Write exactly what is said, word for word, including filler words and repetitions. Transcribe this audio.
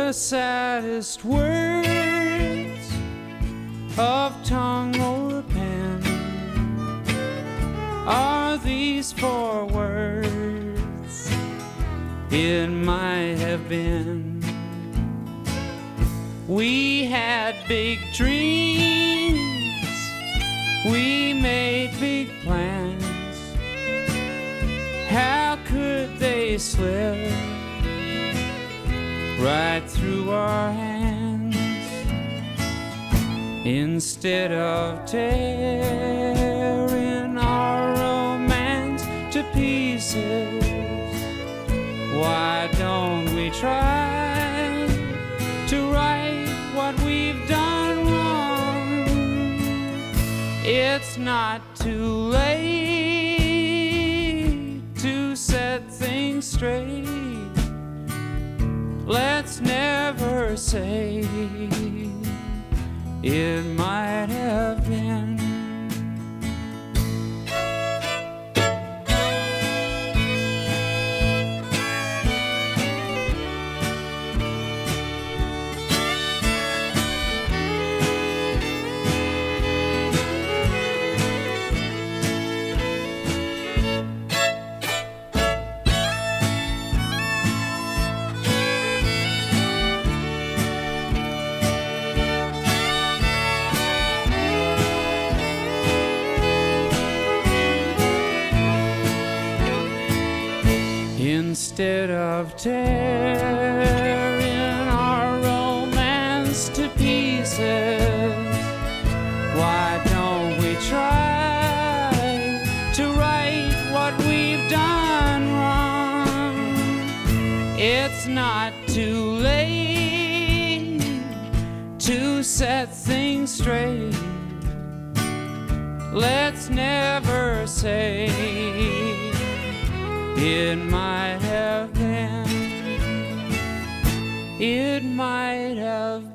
The saddest words of tongue or pen are these four words: it might have been. We had big dreams, we made big plans. How could they slip right through our hands? Instead of tearing our romance to pieces, why don't we try to right what we've done wrong? It's not too late to set things straight. Let's never say it might have been. Instead of tearing our romance to pieces, why don't we try to right what we've done wrong? It's not too late to set things straight. Let's never say it might have been, it might have